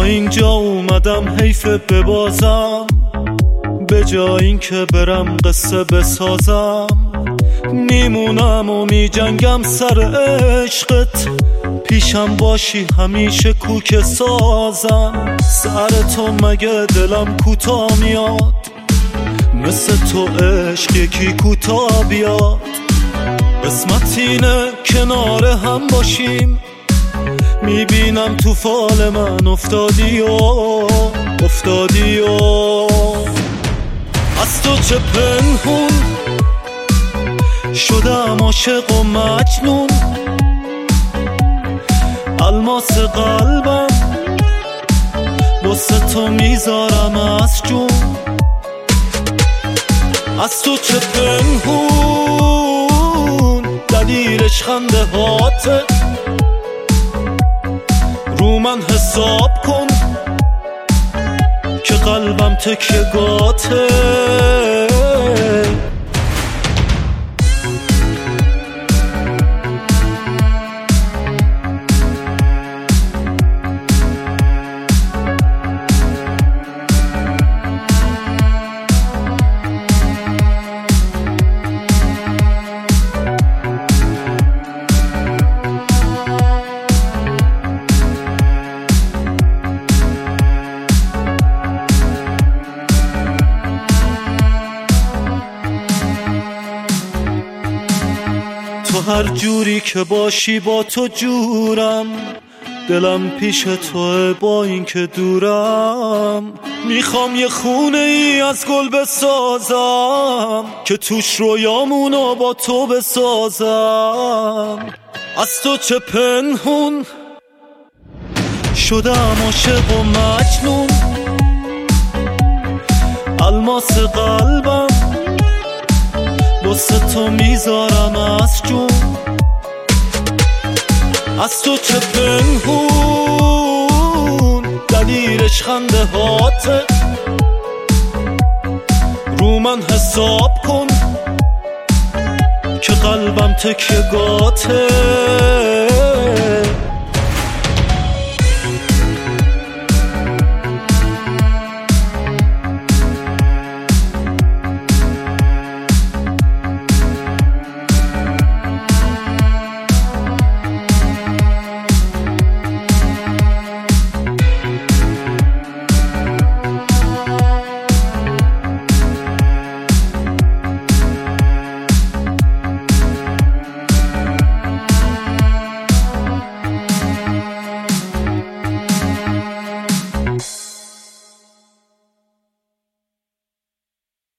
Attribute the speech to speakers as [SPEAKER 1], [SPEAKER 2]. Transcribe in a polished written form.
[SPEAKER 1] اینجا اومدم حیف ببازم، به جای این که برم قصه بسازم. میمونم و میجنگم سر عشقت، پیشم باشی همیشه کوک سازم. سر تو مگه دلم کوتا میاد، مثل تو عشق یکی کوتا بیاد. قسمت اینه کنار هم باشیم، میبینم تو فال من افتادی و از تو چه پنهون شدم عاشق و مجنون. الماس قلبم واسه تو میذارم از جون. از تو چه پنهون دلیلش خنده هاته، رو من حساب کن که قلبم تکیه گاته. تو هر جوری که باشی با تو جورم، دلم پیش توه با این که دورم. میخوام یه خونه ای از گل بسازم که توش رویامونو با تو بسازم. از تو چه پنهون شدم عاشق و مجنون. الماس قلبم واسه تو میذارم از جون. از تو چه پنهون دلیلش خنده هاته، رو من حساب کن که قلبم تکیه گاته.